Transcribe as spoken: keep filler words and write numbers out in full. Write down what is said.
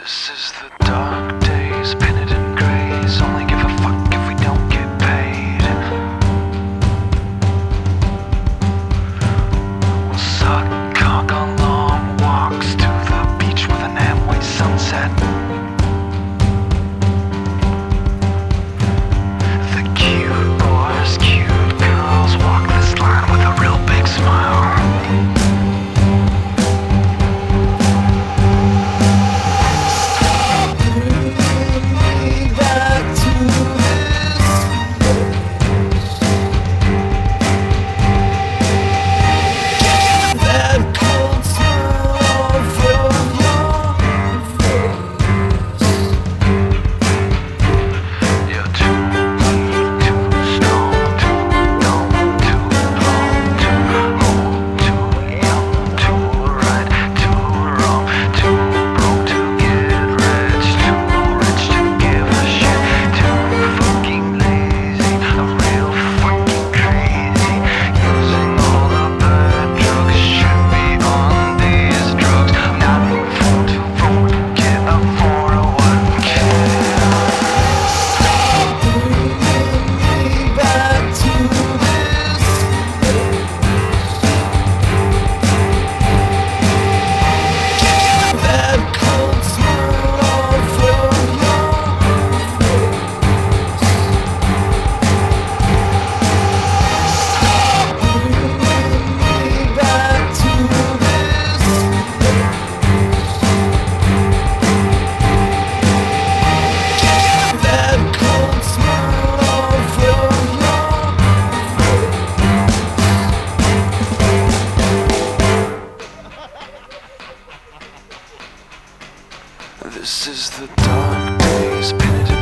This is the dark days, painted in grays. Only give a fuck if we don't get paid. We'll suck cock on long walks to the beach with an Amway sunset. The cute boys, cute girls walk this line with a real big smile. This is the dark days, painted